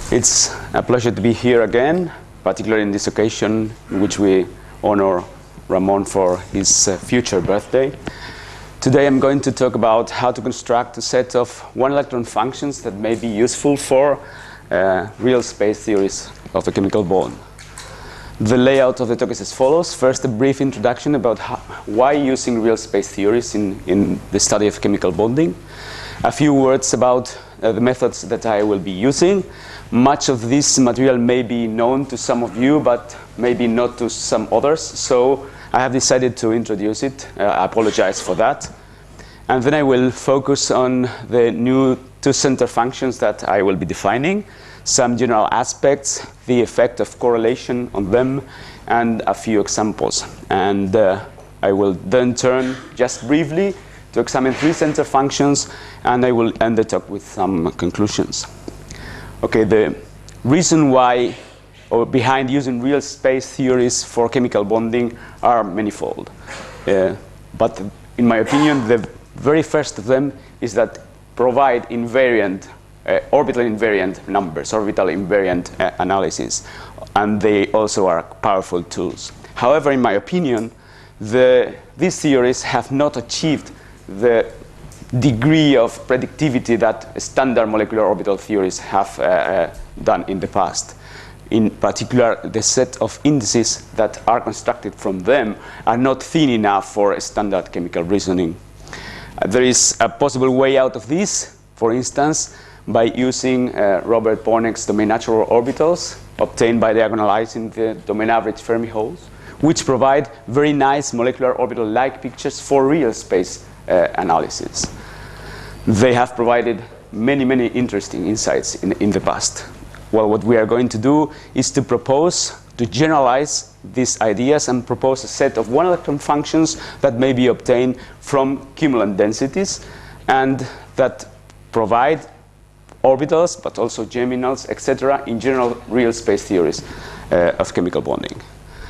It's a pleasure to be here again, particularly in this occasion in which we honor Ramon for his future birthday. Today I'm going to talk about how to construct a set of one-electron functions that may be useful for real space theories of a chemical bond. The layout of the talk is as follows. First, a brief introduction about why using real space theories in the study of chemical bonding. A few words about the methods that I will be using. Much of this material may be known to some of you, but maybe not to some others. So I have decided to introduce it. I apologize for that. And then I will focus on the new two-center functions that I will be defining, some general aspects, the effect of correlation on them, and a few examples. And I will then turn just briefly to examine three-center functions, and I will end the talk with some conclusions. Okay, the reason why or behind using real space theories for chemical bonding are manifold. But in my opinion, the very first of them is that provide invariant, orbital invariant numbers, orbital invariant analysis, and they also are powerful tools. However, in my opinion, these theories have not achieved the degree of predictivity that standard molecular orbital theories have done in the past. In particular, the set of indices that are constructed from them are not thin enough for standard chemical reasoning. There is a possible way out of this, for instance, by using Robert Bohnek's domain natural orbitals obtained by diagonalizing the domain average Fermi holes, which provide very nice molecular orbital-like pictures for real space analysis. They have provided many, many interesting insights in the past. Well, what we are going to do is to propose to generalize these ideas and propose a set of one-electron functions that may be obtained from cumulant densities and that provide orbitals, but also geminals, etc., in general real space theories of chemical bonding.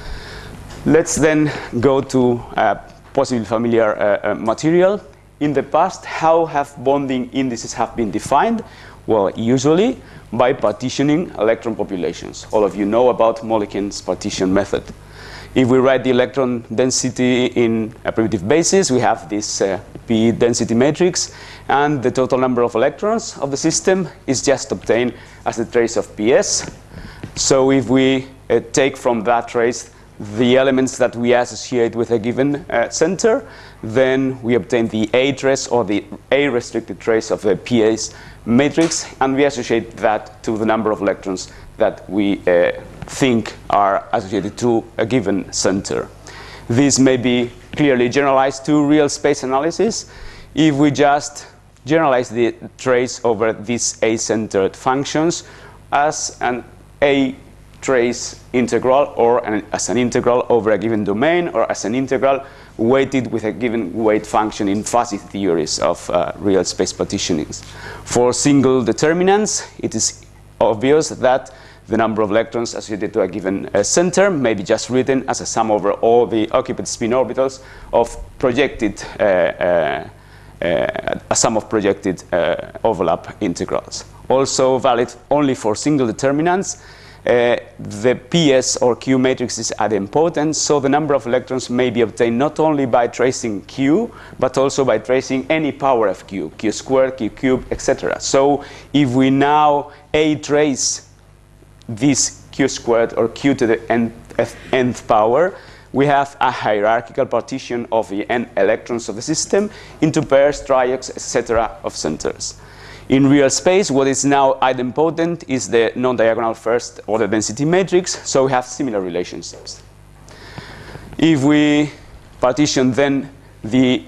Let's then go to possibly familiar material. In the past, how have bonding indices have been defined? Well, usually by partitioning electron populations. All of you know about Molekin's partition method. If we write the electron density in a primitive basis, we have this P density matrix, and the total number of electrons of the system is just obtained as a trace of PS. So if we take from that trace the elements that we associate with a given center, then we obtain the A trace or the A restricted trace of the PS matrix, and we associate that to the number of electrons that we think are associated to a given center. This may be clearly generalized to real space analysis if we just generalize the trace over these A-centered functions as an A trace integral or as an integral over a given domain or as an integral weighted with a given weight function in fuzzy theories of real space partitionings. For single determinants, it is obvious that the number of electrons associated to a given center may be just written as a sum over all the occupied spin orbitals of projected, a sum of projected overlap integrals. Also valid only for single determinants. The PS or Q matrix is idempotent, so the number of electrons may be obtained not only by tracing Q, but also by tracing any power of Q, Q squared, Q cubed, etc. So if we now A trace this Q squared or Q to the nth power, we have a hierarchical partition of the n electrons of the system into pairs, triads, etc. of centers. In real space, what is now idempotent is the non-diagonal first order density matrix, so we have similar relationships. If we partition then the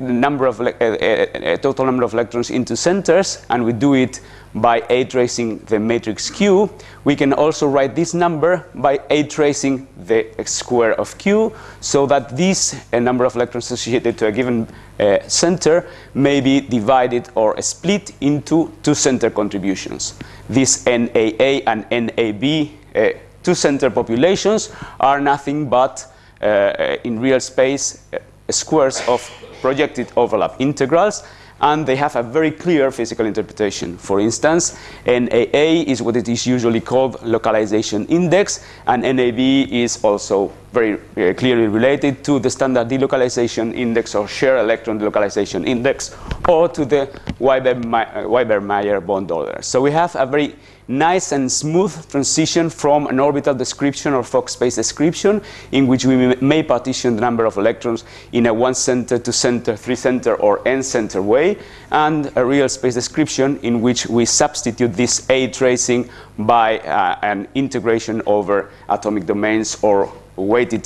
total number of electrons into centers, and we do it by A tracing the matrix Q, we can also write this number by A tracing the square of Q, so that this number of electrons associated to a given center may be divided or split into two-center contributions. These NAA and NAB two-center populations are nothing but, in real space, squares of projected overlap integrals, and they have a very clear physical interpretation. For instance, NAA is what it is usually called localization index, and NAB is also very clearly related to the standard delocalization index or shared electron delocalization index, or to the Weber-Mayer bond order. So we have a very nice and smooth transition from an orbital description or Fock space description, in which we may partition the number of electrons in a 1-center, 2-center, 3-center, or n-center way, and a real space description in which we substitute this A tracing by an integration over atomic domains or weighted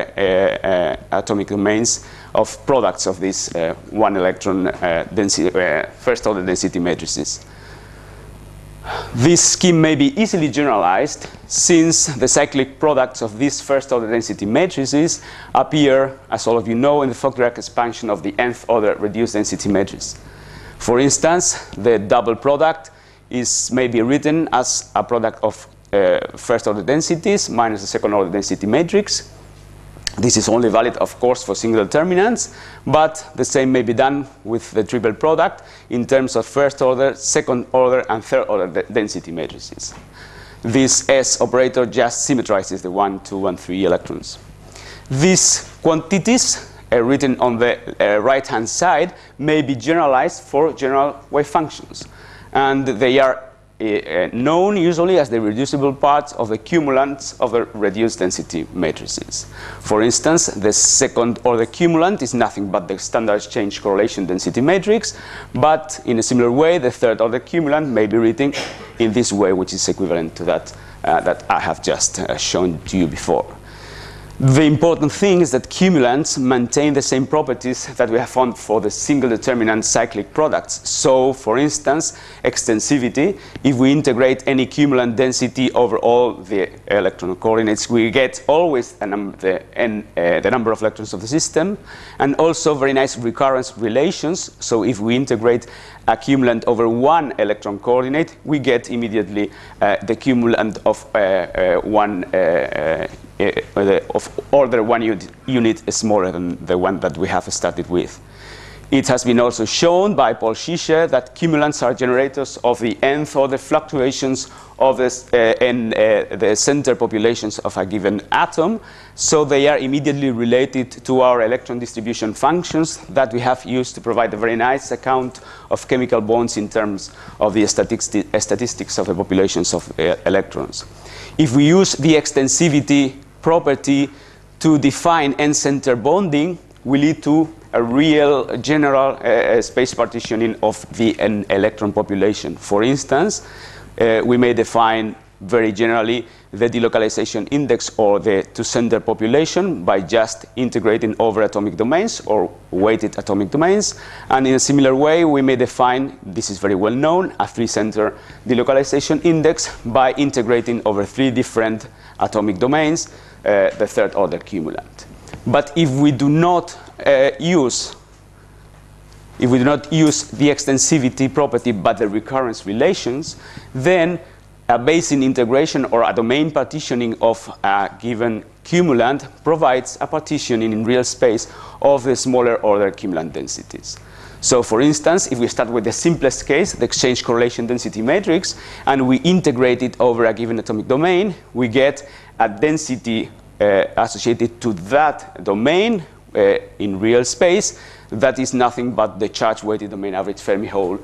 atomic domains of products of these one electron density, first order density matrices. This scheme may be easily generalized since the cyclic products of these first order density matrices appear, as all of you know, in the Fock-Dirac expansion of the nth order reduced density matrix. For instance, the double product may be written as a product of first order densities minus the second order density matrix. This is only valid, of course, for single determinants, but the same may be done with the triple product in terms of first order, second order, and third order density matrices. This S operator just symmetrizes the 1, 2, and 3 electrons. These quantities written on the right-hand side may be generalized for general wave functions, and they are known usually as the reducible parts of the cumulants of the reduced density matrices. For instance, the second order cumulant is nothing but the standard exchange correlation density matrix, but in a similar way, the third order cumulant may be written in this way, which is equivalent to that that I have just shown to you before. The important thing is that cumulants maintain the same properties that we have found for the single determinant cyclic products. So, for instance, extensivity, if we integrate any cumulant density over all the electron coordinates, we get always the number of electrons of the system, and also very nice recurrence relations. So if we integrate a cumulant over one electron coordinate, we get immediately the cumulant of of order 1 unit smaller than the one that we have started with. It has been also shown by Paul Schicher that cumulants are generators of the nth order fluctuations of the center populations of a given atom. So they are immediately related to our electron distribution functions that we have used to provide a very nice account of chemical bonds in terms of the statistics of the populations of electrons. If we use the extensivity property to define n-center bonding, we lead to a real general space partitioning of the electron population. For instance, we may define very generally the delocalization index or the two-center population by just integrating over atomic domains or weighted atomic domains. And in a similar way, we may define, this is very well known, a three-center delocalization index by integrating over 3 different atomic domains, the third order cumulant. But if we do not use the extensivity property but the recurrence relations, then a basin integration or a domain partitioning of a given cumulant provides a partitioning in real space of the smaller order cumulant densities. So for instance, if we start with the simplest case, the exchange correlation density matrix, and we integrate it over a given atomic domain, we get a density associated to that domain in real space that is nothing but the charge-weighted domain average Fermi hole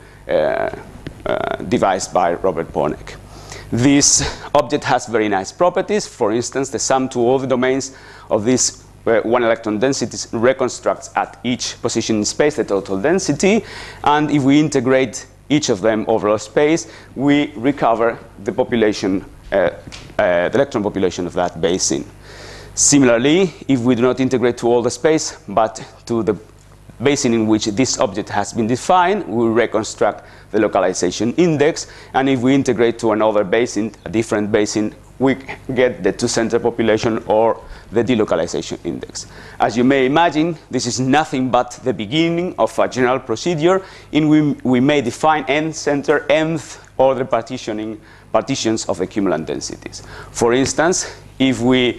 devised by Robert Pornek. This object has very nice properties. For instance, the sum to all the domains of this one electron densities reconstructs at each position in space the total density, and if we integrate each of them over a space, we recover the population, the electron population of that basin. Similarly, if we do not integrate to all the space, but to the basin in which this object has been defined, we reconstruct the localization index, and if we integrate to another basin, a different basin, we get the two-center population or the delocalization index. As you may imagine, this is nothing but the beginning of a general procedure in which we may define n-center, nth order partitions of the cumulant densities. For instance, if we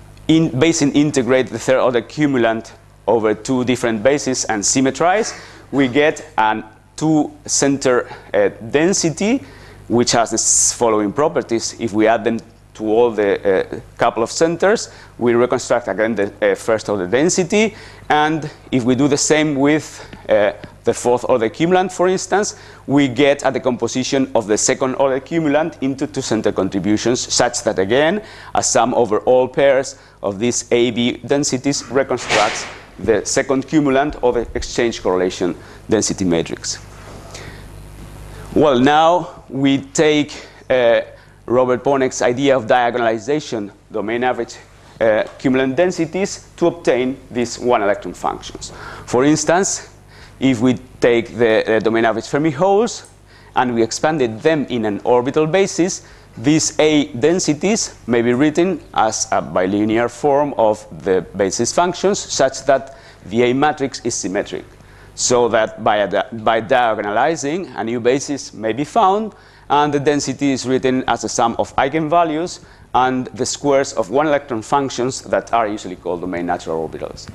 basin integrate the third order cumulant over 2 different bases and symmetrize, we get a two-center density, which has the following properties. If we add them to all the couple of centers, we reconstruct again the first order density. And if we do the same with the fourth order cumulant, for instance, we get a decomposition of the second order cumulant into two-center contributions, such that again, a sum over all pairs of these AB densities reconstructs the second cumulant or the exchange correlation density matrix. Well, now we take Robert Ponek's idea of diagonalization, domain average cumulant densities, to obtain these one-electron functions. For instance, if we take the domain average Fermi holes and we expanded them in an orbital basis, these A densities may be written as a bilinear form of the basis functions, such that the A matrix is symmetric, so that by diagonalizing, a new basis may be found, and the density is written as a sum of eigenvalues and the squares of one-electron functions that are usually called domain natural orbitals.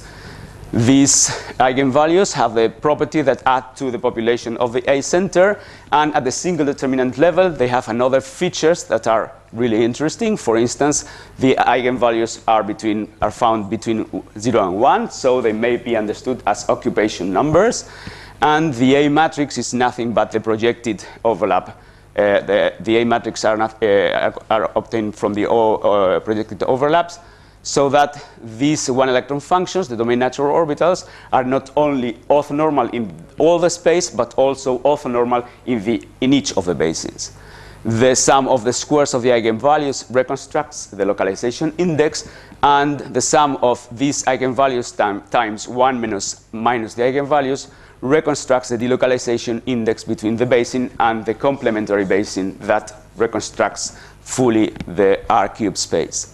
These eigenvalues have the property that add to the population of the A center, and at the single determinant level, they have another features that are really interesting. For instance, the eigenvalues are found between 0 and 1, so they may be understood as occupation numbers. And the A matrix is nothing but the projected overlap. The A matrix are obtained from the projected overlaps, so that these one-electron functions, the domain natural orbitals, are not only orthonormal in all the space, but also orthonormal in each of the basins. The sum of the squares of the eigenvalues reconstructs the localization index, and the sum of these eigenvalues times 1 minus the eigenvalues reconstructs the delocalization index between the basin and the complementary basin that reconstructs fully the R-cube space.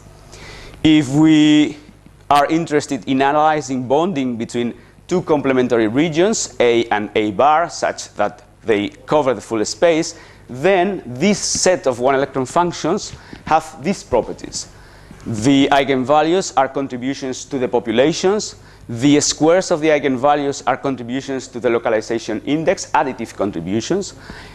If we are interested in analyzing bonding between two complementary regions, A and A bar, such that they cover the full space, then this set of one-electron functions have these properties. The eigenvalues are contributions to the populations. The squares of the eigenvalues are contributions to the localization index, additive contributions.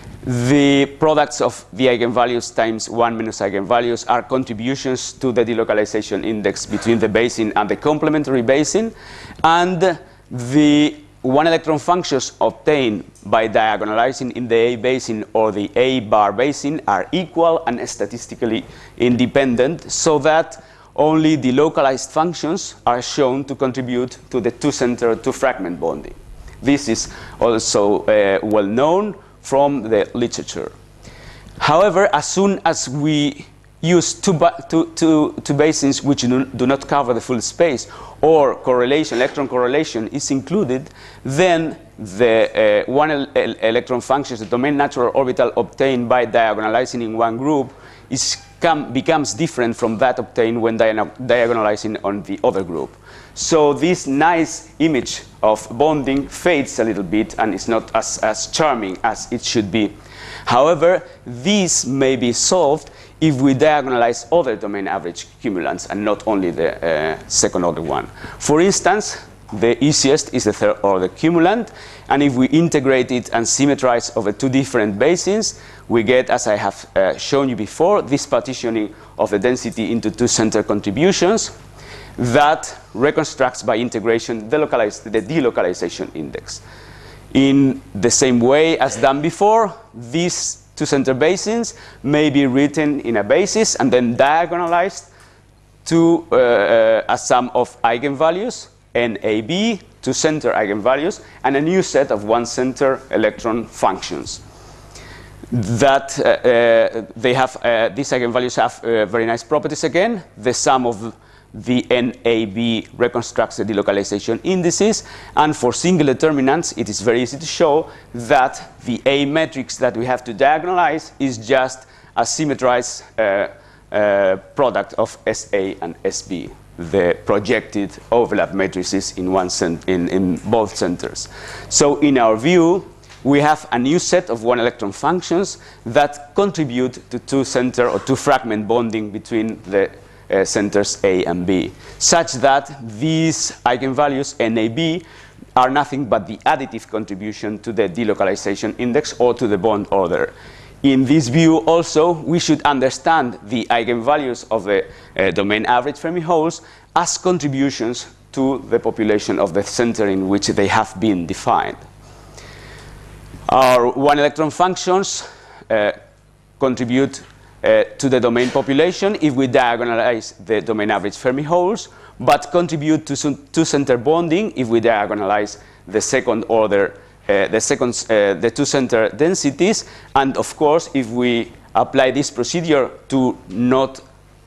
The products of the eigenvalues times 1 minus eigenvalues are contributions to the delocalization index between the basin and the complementary basin. And the one-electron functions obtained by diagonalizing in the A basin or the A bar basin are equal and statistically independent, so that only the localized functions are shown to contribute to the two-center, two-fragment bonding. This is also well known from the literature. However, as soon as we use two basins which do not cover the full space, or correlation, electron correlation is included, then the one-electron functions, the domain natural orbital obtained by diagonalizing in one group, becomes different from that obtained when diagonalizing on the other group. So this nice image of bonding fades a little bit and is not as charming as it should be. However, this may be solved if we diagonalize other domain average cumulants and not only the second order one. For instance, the easiest is the third order cumulant, and if we integrate it and symmetrize over two different basins, we get, as I have shown you before, this partitioning of the density into two center contributions that reconstructs by integration the delocalization index. In the same way as done before, these two center basins may be written in a basis and then diagonalized to a sum of eigenvalues, NAB, two center eigenvalues, and a new set of one center electron functions. That these eigenvalues have very nice properties again. The sum of the NAB reconstructs the delocalization indices, and for single determinants, it is very easy to show that the A matrix that we have to diagonalize is just a symmetrized product of SA and SB, the projected overlap matrices in both centers. So in our view, we have a new set of one-electron functions that contribute to two-center or two-fragment bonding between the centers A and B, such that these eigenvalues, NAB, are nothing but the additive contribution to the delocalization index or to the bond order. In this view also, we should understand the eigenvalues of the domain average Fermi holes as contributions to the population of the center in which they have been defined. Our one-electron functions contribute to the domain population if we diagonalize the domain average Fermi holes, but contribute to two-center bonding if we diagonalize the second order, the two-center densities, and of course, if we apply this procedure to not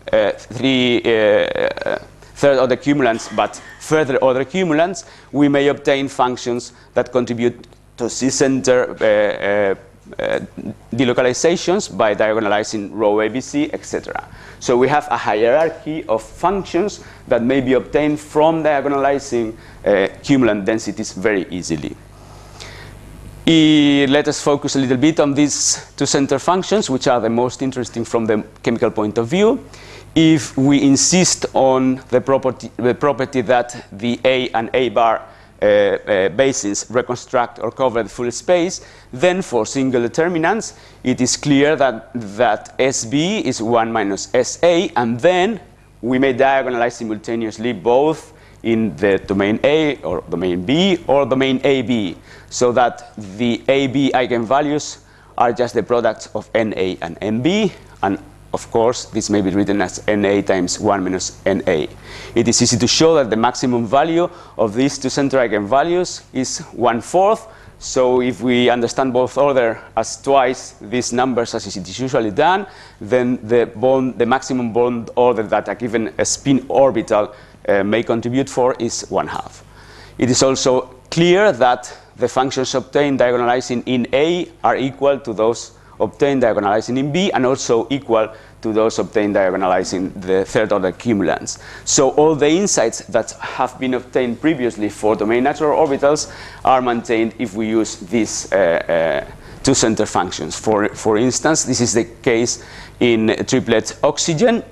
third-order cumulants, but further-order cumulants, we may obtain functions that contribute to C-center delocalizations by diagonalizing row ABC, etc. So we have a hierarchy of functions that may be obtained from diagonalizing cumulant densities very easily. Let us focus a little bit on these two-center functions, which are the most interesting from the chemical point of view. If we insist on the property that the A and A bar bases reconstruct or cover the full space, then for single determinants, it is clear that SB is 1 minus SA, and then we may diagonalize simultaneously both in the domain A or domain B or domain AB, so that the AB eigenvalues are just the products of NA and NB, and of course, this may be written as NA times 1 minus NA. It is easy to show that the maximum value of these two-center eigenvalues is 1/4. So if we understand both order as twice these numbers as it is usually done, then the maximum bond order that a given spin orbital may contribute for is 1/2. It is also clear that the functions obtained diagonalizing in A are equal to those obtained diagonalizing in B, and also equal to those obtained diagonalizing the third-order cumulants. So all the insights that have been obtained previously for domain natural orbitals are maintained if we use these two-center functions. For instance, this is the case in triplet oxygen.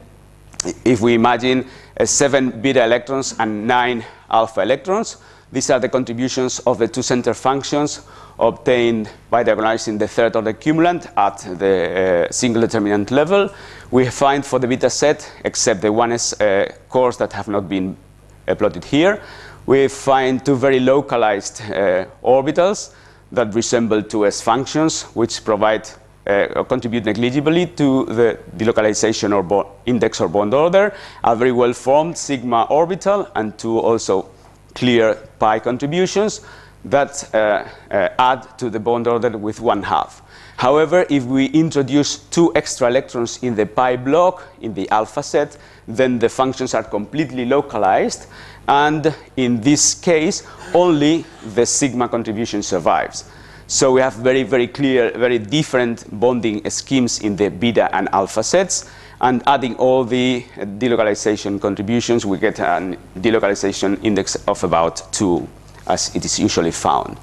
If we imagine 7 beta electrons and 9 alpha electrons, these are the contributions of the two-center functions obtained by diagonalizing the third-order cumulant at the single determinant level. We find for the beta set, except the 1s cores that have not been plotted here, we find two very localized orbitals that resemble 2s functions, which provide or contribute negligibly to the delocalization or index or bond order, a very well-formed sigma orbital, and two also clear pi contributions that add to the bond order with 1/2. However, if we introduce 2 extra electrons in the pi block in the alpha set, then the functions are completely localized, and in this case, only the sigma contribution survives. So we have very, very clear, very different bonding schemes in the beta and alpha sets, and adding all the delocalization contributions, we get a delocalization index of about 2, as it is usually found.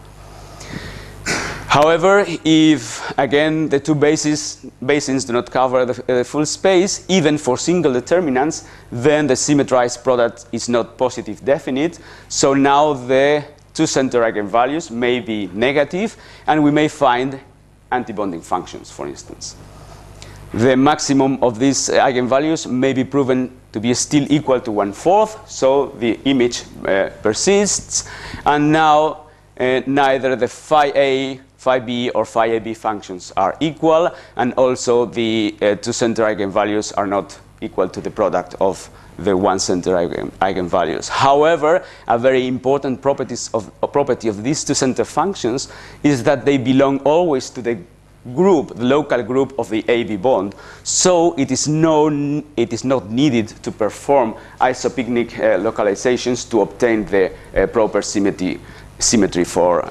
However, if, again, the two basins do not cover the full space, even for single determinants, then the symmetrized product is not positive definite. So now the two-center eigenvalues may be negative, and we may find antibonding functions, for instance. The maximum of these eigenvalues may be proven to be still equal to 1/4, so the image persists, and now neither the phi A, phi B, or phi AB functions are equal, and also the two-center eigenvalues are not equal to the product of the one-center eigenvalues. However, a very important property of these two-center functions is that they belong always to the group, the local group of the AB bond. So it is not needed to perform isopycnic localizations to obtain the proper symmetry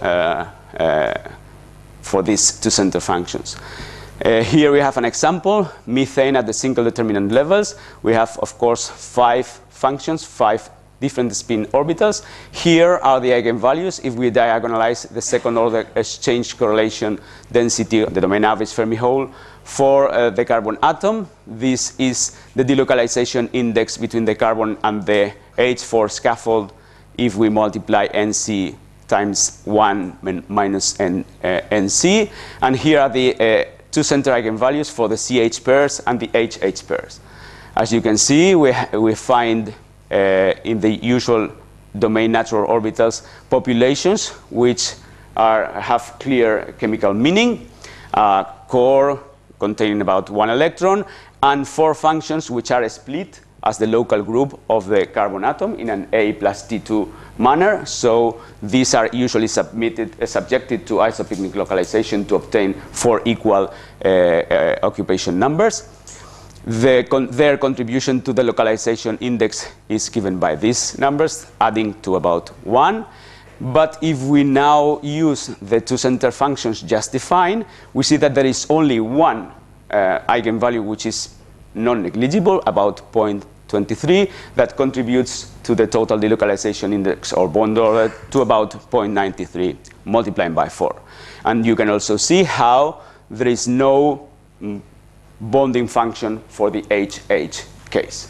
for these two-center functions. Here we have an example, methane at the single determinant levels. We have, of course, 5 functions, 5 different spin orbitals. Here are the eigenvalues if we diagonalize the second order exchange correlation density of the domain average Fermi hole for the carbon atom. This is the delocalization index between the carbon and the H4 scaffold if we multiply NC times 1 minus NC. And here are the two center eigenvalues for the CH pairs and the HH pairs. As you can see, we find in the usual domain natural orbitals populations which have clear chemical meaning, core containing about 1 electron, and 4 functions which are split as the local group of the carbon atom in an A plus T2 manner. So these are usually subjected to isopycnic localization to obtain 4 equal occupation numbers. Their contribution to the localization index is given by these numbers, adding to about 1. But if we now use the two center functions just defined, we see that there is only one eigenvalue which is non-negligible, about 0.23, that contributes to the total delocalization index or bond order to about 0.93, multiplying by 4. And you can also see how there is no bonding function for the HH case.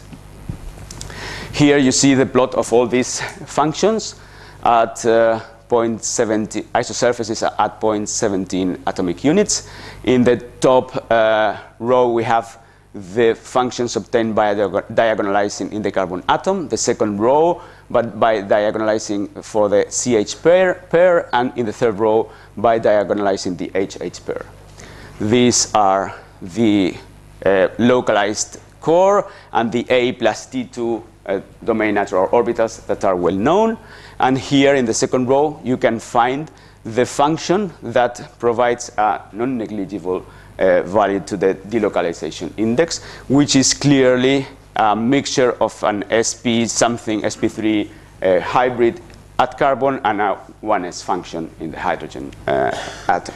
Here you see the plot of all these functions at 0.70, isosurfaces at 0.17 atomic units. In the top row we have the functions obtained by diagonalizing in the carbon atom, the second row but by diagonalizing for the CH pair, and in the third row by diagonalizing the HH pair. These are the localized core and the A plus T2 domain natural orbitals that are well known. And here in the second row you can find the function that provides a non-negligible value to the delocalization index, which is clearly a mixture of an sp something, sp3 hybrid at carbon and a 1s function in the hydrogen atom.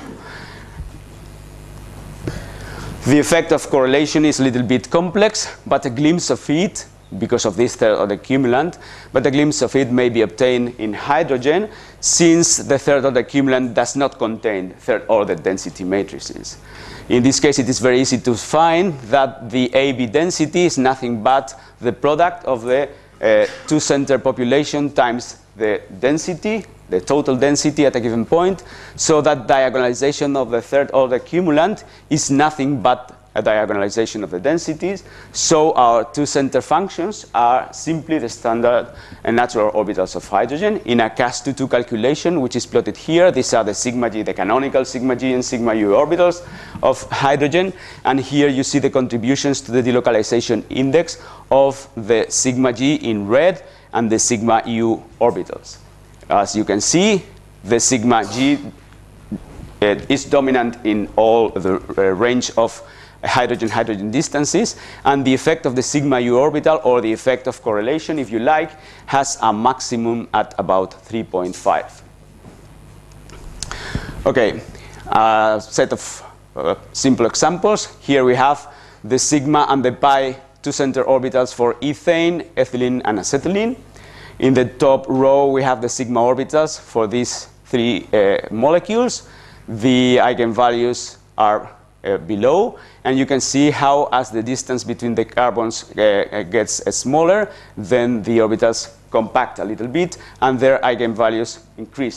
The effect of correlation is a little bit complex, but a glimpse of it, because of this third order cumulant, but a glimpse of it may be obtained in hydrogen, since the third order cumulant does not contain third order density matrices. In this case, it is very easy to find that the AB density is nothing but the product of the two center population times the density, the total density at a given point, so that diagonalization of the third order cumulant is nothing but a diagonalization of the densities. So our two center functions are simply the standard and natural orbitals of hydrogen in a Cas22 calculation, which is plotted here. These are the sigma g, the canonical sigma g and sigma u orbitals of hydrogen. And here you see the contributions to the delocalization index of the sigma g in red and the sigma u orbitals. As you can see, the sigma g is dominant in all the range of hydrogen-hydrogen distances, and the effect of the sigma u orbital, or the effect of correlation, if you like, has a maximum at about 3.5. Okay, a set of simple examples. Here we have the sigma and the pi two-center orbitals for ethane, ethylene, and acetylene. In the top row, we have the sigma orbitals for these three molecules. The eigenvalues are below, and you can see how, as the distance between the carbons gets smaller, then the orbitals compact a little bit, and their eigenvalues increase,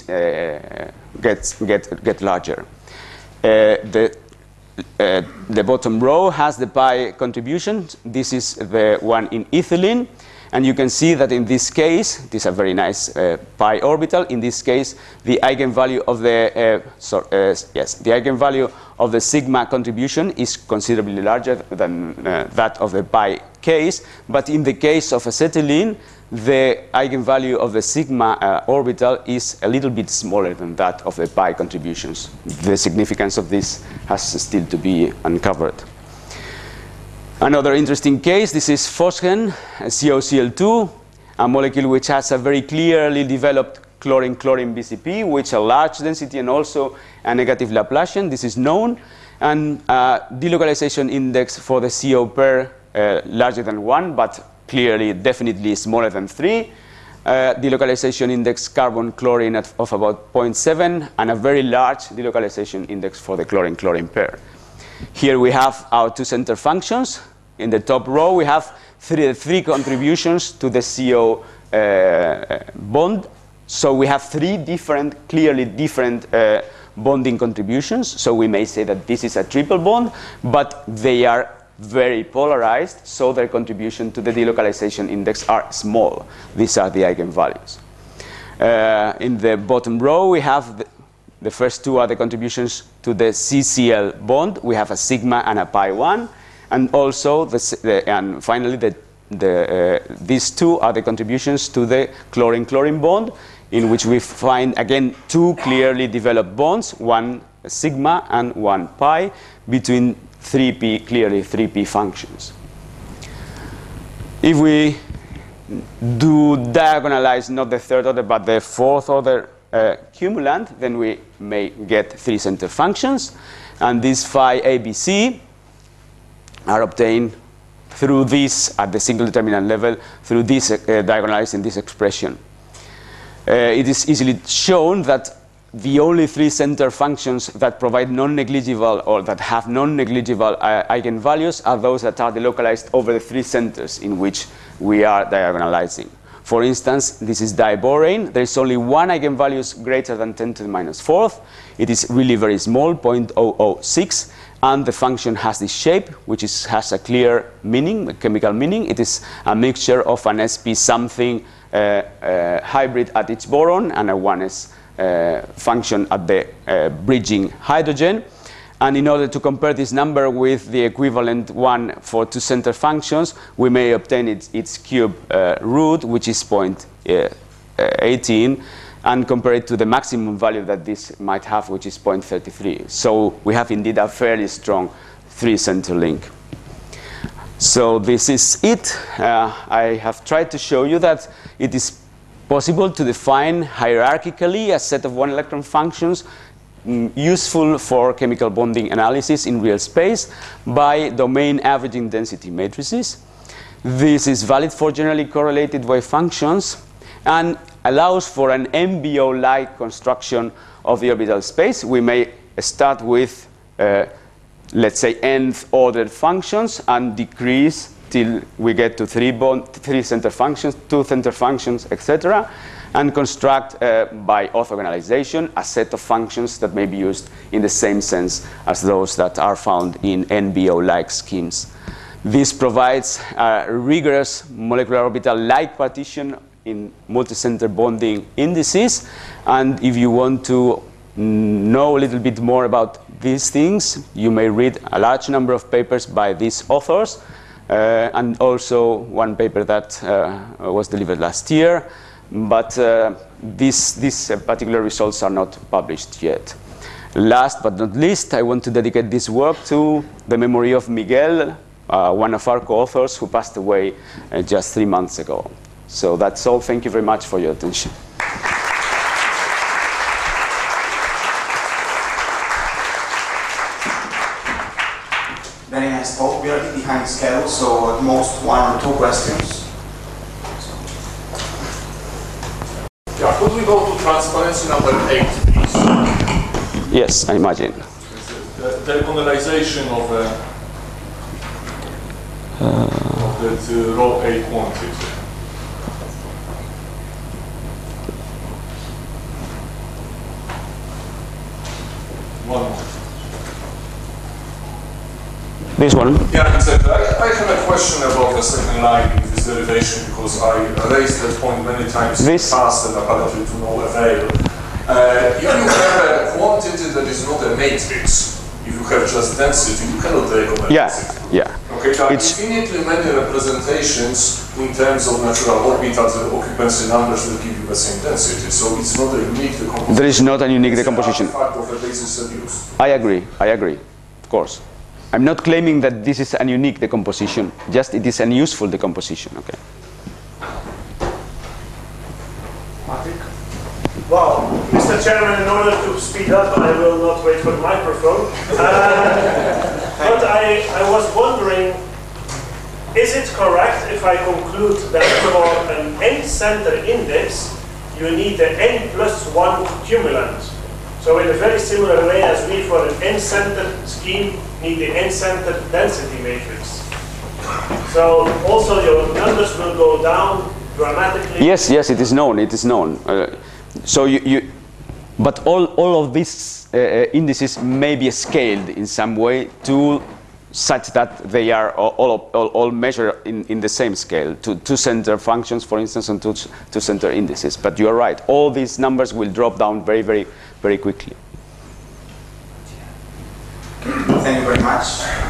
get larger. The bottom row has the pi contribution. This is the one in ethylene. And you can see that in this case, this is a very nice pi orbital. In this case, the eigenvalue of the the eigenvalue of the sigma contribution is considerably larger than that of the pi case. But in the case of acetylene, the eigenvalue of the sigma orbital is a little bit smaller than that of the pi contributions. The significance of this has still to be uncovered. Another interesting case, this is phosgen, COCl2, a molecule which has a very clearly developed chlorine-chlorine BCP, which a large density and also a negative Laplacian. This is known. And delocalization index for the CO pair larger than 1, but clearly, definitely smaller than 3. Delocalization index carbon-chlorine of about 0.7, and a very large delocalization index for the chlorine-chlorine pair. Here we have our two center functions. In the top row, we have three contributions to the CO bond So we have three different, clearly different bonding contributions. So we may say that this is a triple bond, but they are very polarized, so their contribution to the delocalization index are small. These are the eigenvalues. In the bottom row, we have the first two are the contributions to the CCl bond. We have a sigma and a pi 1. And also, and finally, these two are the contributions to the chlorine-chlorine bond, in which we find, again, two clearly developed bonds, one sigma and one pi, between 3p, clearly 3p functions. If we do diagonalize not the third order, but the fourth order cumulant, then we may get three center functions. And these phi ABC are obtained through this, at the single determinant level, through this diagonalizing this expression. It is easily shown that the only three center functions that provide non-negligible or that have non-negligible eigenvalues are those that are delocalized over the three centers in which we are diagonalizing. For instance, this is diborane. There is only one eigenvalue greater than 10 to the minus fourth. It is really very small, 0.006. And the function has this shape, which has a clear meaning, a chemical meaning. It is a mixture of an sp something hybrid at its boron and a 1s function at the bridging hydrogen. And in order to compare this number with the equivalent one for two center functions, we may obtain its cube root, which is 0.18, and compare it to the maximum value that this might have, which is 0.33. So we have indeed a fairly strong three-center link. So this is it. I have tried to show you that it is possible to define hierarchically a set of one-electron functions useful for chemical bonding analysis in real space by domain averaging density matrices. This is valid for generally correlated wave functions and allows for an MBO-like construction of the orbital space. We may start with, let's say, nth ordered functions and decrease till we get to three center functions, two center functions, etc., and construct by orthogonalization a set of functions that may be used in the same sense as those that are found in NBO-like schemes. This provides a rigorous molecular orbital-like partition in multicenter bonding indices. And if you want to know a little bit more about these things, you may read a large number of papers by these authors, and also one paper that was delivered last year. But these particular results are not published yet. Last but not least, I want to dedicate this work to the memory of Miguel, one of our co-authors who passed away just 3 months ago. So that's all. Thank you very much for your attention. Very nice talk. We are a bit behind schedule, so at most 1 or 2 questions. Yeah, could we go to transparency number 8, please? Yes, I imagine. The diagonalization of the rho A quantity. One more. This one? Yeah, exactly. I have a question about the second line in this derivation because I raised that point many times in the past and apparently to no avail. If you have a quantity that is not a matrix, if you have just density, you cannot diagonalize it. Yeah. Okay, there are infinitely many representations in terms of natural orbitals and occupancy numbers that give you the same density. So it's not a unique decomposition. There is not a unique decomposition. It's an artifact of a basis abuse. I agree, of course. I'm not claiming that this is an unique decomposition, just it is an useful decomposition, okay? Well, Mr. Chairman, in order to speed up, I will not wait for the microphone. But I was wondering, is it correct if I conclude that for an n-center index, you need the n+1 cumulant? So in a very similar way as we, for an n-centered scheme, need the n-centered density matrix. So also your numbers will go down dramatically. Yes, it is known. So but all of these indices may be scaled in some way to such that they are all measured in the same scale, two-center functions, for instance, and two-center indices. But you are right, all these numbers will drop down very, very, very quickly. Thank you very much.